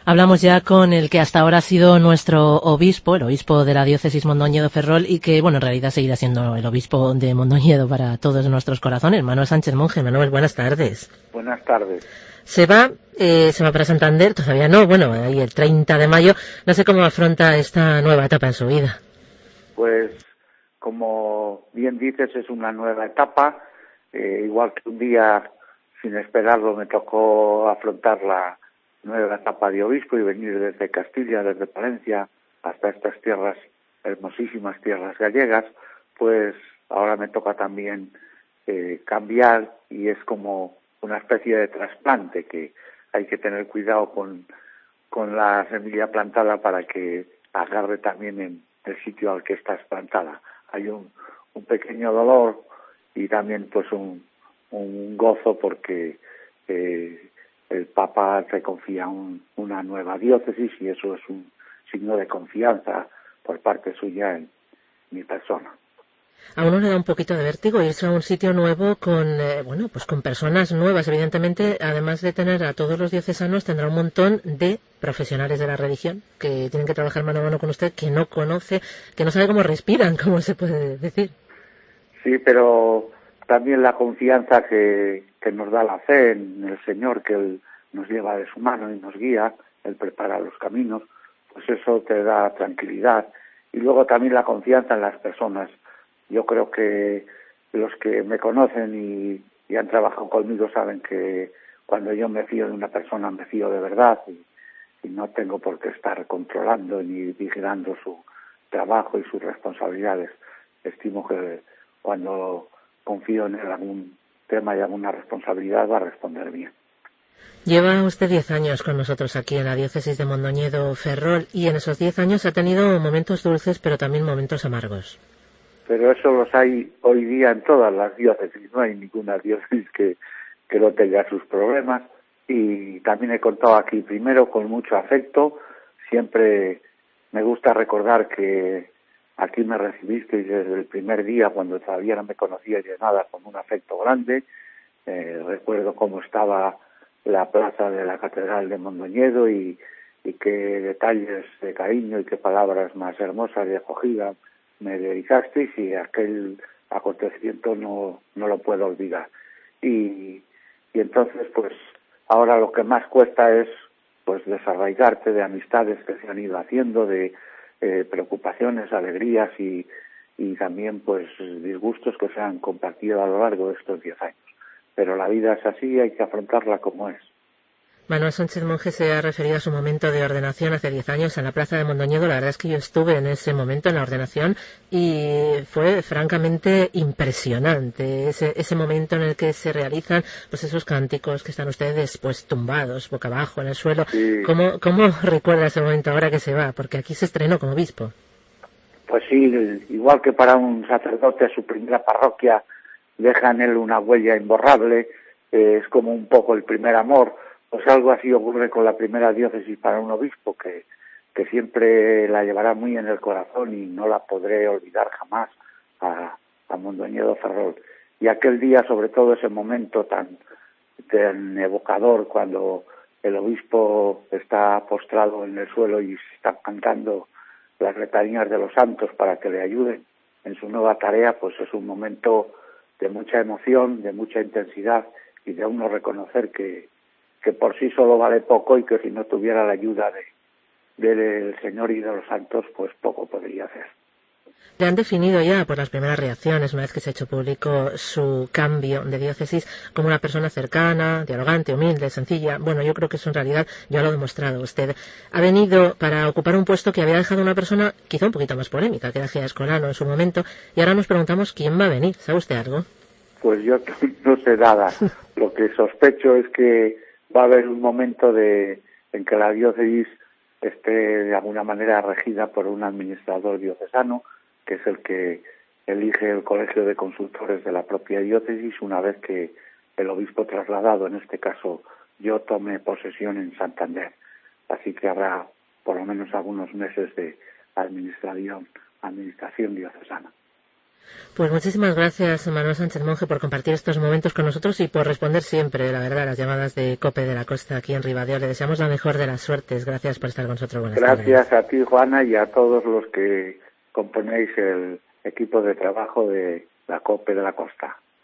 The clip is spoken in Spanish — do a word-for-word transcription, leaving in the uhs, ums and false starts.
Hablamos ya con el que hasta ahora ha sido nuestro obispo, el obispo de la diócesis Mondoñedo-Ferrol, y que, bueno, en realidad seguirá siendo el obispo de Mondoñedo para todos nuestros corazones, Manuel Sánchez Monje. Manuel, buenas tardes. Buenas tardes. Se va, eh, se va para Santander, todavía no, bueno, ahí el treinta de mayo, no sé cómo afronta esta nueva etapa en su vida. Pues, como bien dices, es una nueva etapa, eh, igual que un día, sin esperarlo, me tocó afrontar la nueva etapa de obispo y venir desde Castilla, desde Palencia, hasta estas tierras, hermosísimas tierras gallegas, pues ahora me toca también eh, cambiar, y es como una especie de trasplante, que hay que tener cuidado con, con la semilla plantada para que agarre también en el sitio al que estás plantada. Hay un, un pequeño dolor y también pues un, un gozo porque eh, el Papa se confía un, una nueva diócesis, y eso es un signo de confianza por parte suya en mi persona. A uno le da un poquito de vértigo irse a un sitio nuevo con, eh, bueno, pues con personas nuevas. Evidentemente, además de tener a todos los diocesanos, tendrá un montón de profesionales de la religión que tienen que trabajar mano a mano con usted, que no conoce, que no sabe cómo respiran, como se puede decir. Sí, pero también la confianza que, que nos da la fe en el Señor, que Él nos lleva de su mano y nos guía, Él prepara los caminos, pues eso te da tranquilidad. Y luego también la confianza en las personas. Yo creo que los que me conocen y, y han trabajado conmigo saben que cuando yo me fío de una persona, me fío de verdad, y, y no tengo por qué estar controlando ni vigilando su trabajo y sus responsabilidades. Estimo que cuando confío en él algún tema y alguna responsabilidad, va a responder bien. Lleva usted diez años con nosotros aquí en la diócesis de Mondoñedo-Ferrol, y en esos diez años ha tenido momentos dulces, pero también momentos amargos. Pero eso los hay hoy día en todas las diócesis, no hay ninguna diócesis que, que no tenga sus problemas. Y también he contado aquí, primero, con mucho afecto. Siempre me gusta recordar que aquí me recibisteis desde el primer día, cuando todavía no me conocíais de nada, con un afecto grande. Eh, recuerdo cómo estaba la plaza de la Catedral de Mondoñedo, y, y qué detalles de cariño y qué palabras más hermosas de acogida me dedicasteis, y aquel acontecimiento no, no lo puedo olvidar. Y, y entonces, pues, ahora lo que más cuesta es, pues, desarraigarte de amistades que se han ido haciendo, de eh, preocupaciones, alegrías y, y también, pues, disgustos que se han compartido a lo largo de estos diez años. Pero la vida es así, hay que afrontarla como es. Manuel Sánchez Monje se ha referido a su momento de ordenación hace diez años en la plaza de Mondoñedo. La verdad es que yo estuve en ese momento en la ordenación y fue francamente impresionante ese, ese momento en el que se realizan pues esos cánticos, que están ustedes pues tumbados boca abajo en el suelo. Sí. ¿Cómo, cómo recuerda ese momento ahora que se va? Porque aquí se estrenó como obispo. Pues sí, igual que para un sacerdote su primera parroquia deja en él una huella imborrable, eh, es como un poco el primer amor. Pues algo así ocurre con la primera diócesis para un obispo, que, que siempre la llevará muy en el corazón y no la podré olvidar jamás a, a Mondoñedo-Ferrol. Y aquel día, sobre todo ese momento tan, tan evocador, cuando el obispo está postrado en el suelo y se están cantando las letanías de los santos para que le ayuden en su nueva tarea, pues es un momento de mucha emoción, de mucha intensidad, y de uno reconocer que que por sí solo vale poco, y que si no tuviera la ayuda de, del Señor y de los santos, pues poco podría hacer. Le han definido ya por las primeras reacciones, una vez que se ha hecho público su cambio de diócesis, como una persona cercana, dialogante, humilde, sencilla. Bueno, yo creo que eso en realidad ya lo ha demostrado usted. Ha venido para ocupar un puesto que había dejado una persona quizá un poquito más polémica, que era Gea Escolano en su momento, y ahora nos preguntamos quién va a venir. ¿Sabe usted algo? Pues yo no sé nada. Lo que sospecho es que va a haber un momento de en que la diócesis esté de alguna manera regida por un administrador diocesano, que es el que elige el colegio de consultores de la propia diócesis, una vez que el obispo trasladado, en este caso yo, tome posesión en Santander. Así que habrá por lo menos algunos meses de administración, administración diocesana. Pues muchísimas gracias, Manuel Sánchez Monje, por compartir estos momentos con nosotros y por responder siempre, la verdad, a las llamadas de COPE de la Costa aquí en Ribadeo. Le deseamos la mejor de las suertes. Gracias por estar con nosotros. Buenas Gracias tardes. a ti, Juana, y a todos los que componéis el equipo de trabajo de la COPE de la Costa.